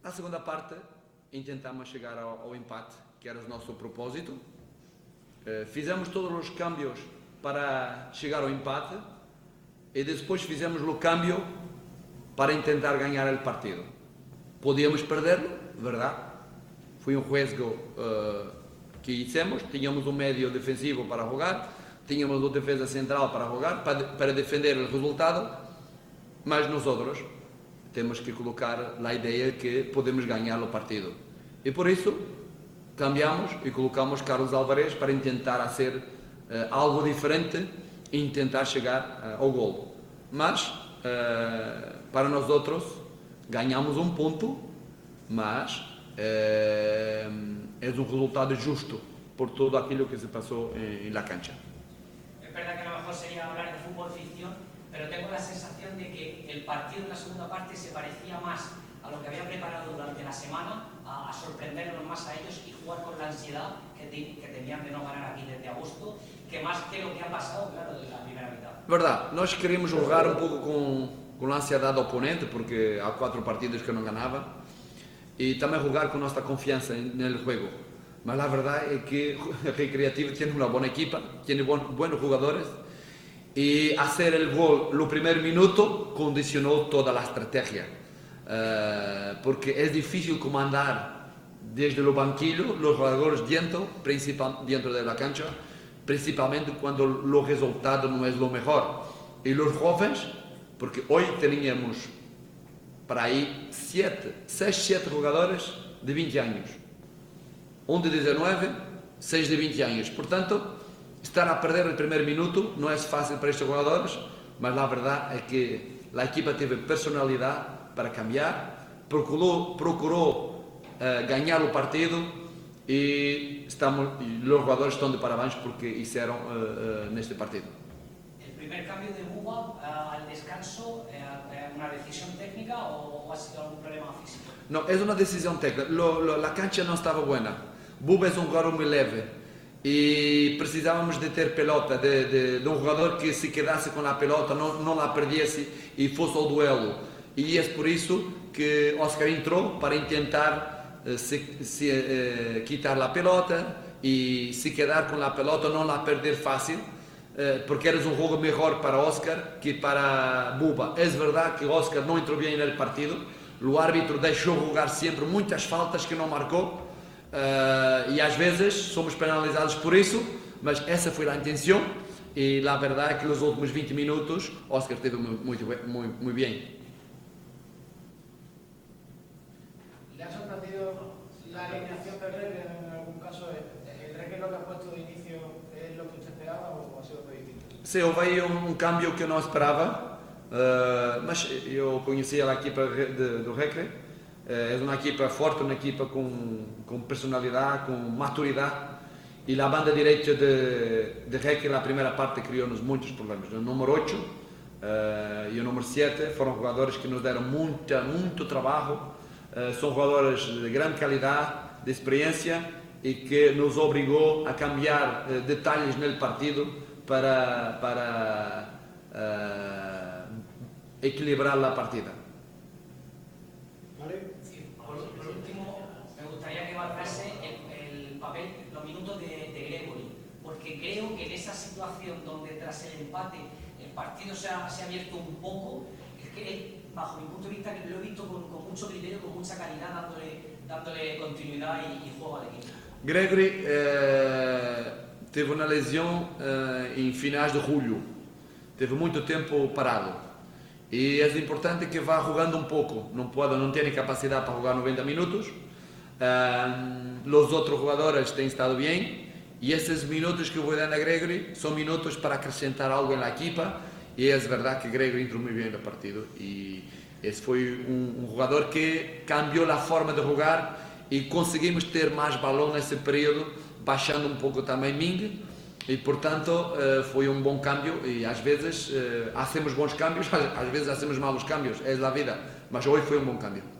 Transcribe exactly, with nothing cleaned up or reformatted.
A segunda parte, intentamos chegar ao, ao empate, que era o nosso propósito. Uh, fizemos todos os cambios para chegar ao empate e depois fizemos o cambio para tentar ganhar o partido. Podíamos perderlo, verdade? Foi um riesgo uh, que hicimos. Tínhamos um médio defensivo para jogar, tínhamos uma defesa central para jogar, para, para defender o resultado, mas nós outros temos que colocar a ideia que podemos ganhar o partido. E por isso cambiamos e colocamos Carlos Alvarez para tentar fazer uh, algo diferente e tentar chegar uh, ao gol. Mas uh, para nós outros ganhamos um ponto, mas uh, é um resultado justo por todo aquilo que se passou em, em la cancha. Es verdad que a lo mejor sería hablar de fútbol ficción, pero tengo la sensación de que el partido en la segunda parte se parecía más a lo que había preparado durante la semana, a, a sorprenderlos más a ellos y jugar con la ansiedad que, te, que tenían de no ganar aquí desde agosto, que más que lo que ha pasado, claro, de la primera mitad. Verdade, nós queríamos jogar um pouco com, com a ansiedade do oponente, porque há quatro partidos que não ganhava, e também jogar com nossa confiança no jogo. Mas a verdade é que o Recreativo tem uma boa equipa, tem bons jogadores, e fazer o gol no primeiro minuto condicionou toda a estratégia, uh, porque é difícil comandar desde o banquillo os jogadores dentro, principal, dentro da cancha, principalmente quando o resultado não é o melhor. E os jovens, porque hoje teníamos para aí sete, seis, sete jogadores de vinte anos, um de dezenove, seis de vinte anos. Portanto, estar a perder o primeiro minuto não é fácil para estes jogadores, mas a verdade é que a equipa teve personalidade para cambiar, procurou, procurou uh, ganhar o partido e, estamos, e os jogadores estão de parabéns porque fizeram uh, uh, neste partido. ¿El primer cambio de Buba uh, al descanso es uh, una decisión técnica o, o ha sido algún problema físico? Não, é uma decisão técnica. Lo, lo, a cancha não estava boa. Buba é um jogador muito leve e precisávamos de ter pelota, de, de, de um jogador que se quedasse com a pelota, não, não a perdesse e fosse ao duelo. E é por isso que Oscar entrou para tentar uh, se, se, uh, quitar a pelota e se quedar com a pelota, não a perder fácil, uh, porque era um jogo melhor para Oscar que para Buba. É verdade que Oscar não entrou bem no partido, o árbitro deixou jogar sempre muitas faltas que não marcou. Uh, e às vezes somos penalizados por isso, mas essa foi a intenção e a verdade é que nos últimos vinte minutos Oscar esteve muito, muito, muito, muito bem. ¿Le ha sorprendido la alineación del Recre en algún caso? ¿El Recre lo que ha puesto de inicio es lo que usted esperaba o ha sido muy distinto? Sim, houve aí um, um cambio que eu não esperava, uh, mas eu conhecia a equipa de, do Recre. É uma equipa forte, uma equipa com, com personalidade, com maturidade. E a banda direita de, de Recre, na primeira parte, criou-nos muitos problemas. O número oito uh, e o número sete foram jogadores que nos deram muita, muito trabalho. Uh, são jogadores de grande qualidade, de experiência e que nos obrigou a cambiar uh, detalhes no partido para, para uh, equilibrar a partida. Por último, me gustaría que valorase el, el papel, los minutos de, de Gregori, porque creo que en esa situación donde tras el empate el partido se ha, se ha abierto un poco, es que bajo mi punto de vista que lo he visto con, con mucho criterio, con mucha calidad, dándole, dándole continuidad y, y juego al equipo. Gregori eh, teve uma lesão eh, em finais de julho, teve muito tempo parado. E é importante que vá jogando um pouco, não pode, não tem capacidade para jogar noventa minutos. Um, os outros jogadores têm estado bem e esses minutos que eu vou dando a Gregori são minutos para acrescentar algo na equipa e é verdade que Gregori entrou muito bem no partido e esse foi um, um jogador que cambiou a forma de jogar e conseguimos ter mais balão nesse período, baixando um pouco também Ming. E, portanto, uh, foi um bom cambio e às vezes uh, hacemos bons cambios, às vezes hacemos malos cambios, é a vida, mas hoje foi um bom cambio.